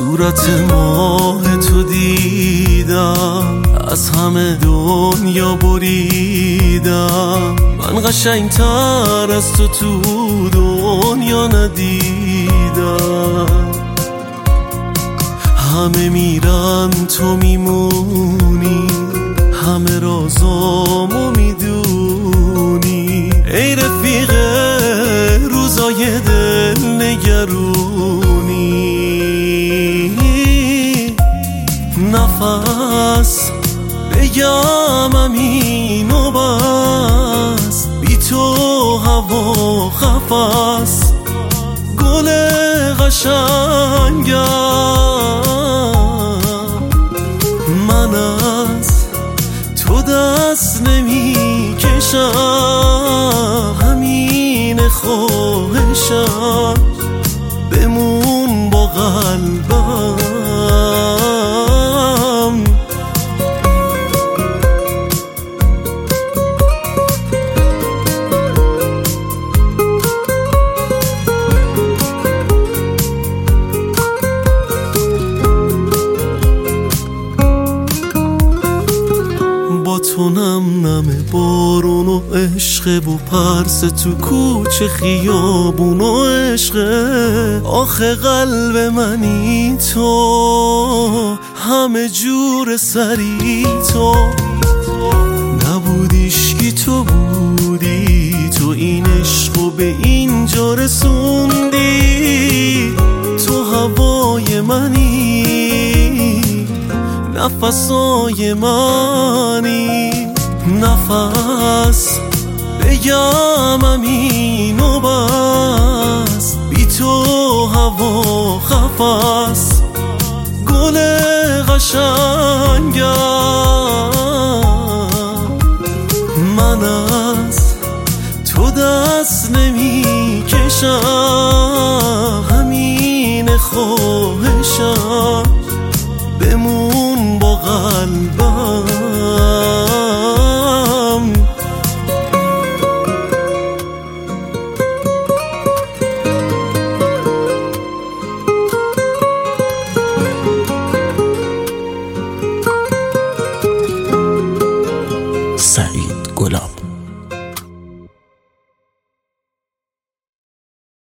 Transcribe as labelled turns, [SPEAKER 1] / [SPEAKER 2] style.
[SPEAKER 1] صورت ماه تو دیدم، از همه دنیا بریدم. من قشنگتر از تو دنیا ندیدم. همه میرن تو میمونی، همه رازامو میدونی. ای رفیق روزای دل نگرونی، نفس بگم امینو بس، بی تو هوا خفست. گل قشنگم من از تو دست نمی کشم، همین خواهشم بمون با قلبم. با تو نم نم بارون و عشق و پرس تو کوچه خیابون و عشق. آخه قلب منی تو، همه جور سری تو. نبودیش کی تو بودی، تو این عشقو به اینجا رسوندی. تو هوای منی، نفسای منی. نفس بگم امینو بس، بی تو هوا خفست. گل قشنگم من از تو دست نمی کشم، همین خواهشم بمون با قلبم.
[SPEAKER 2] سعید گلاب.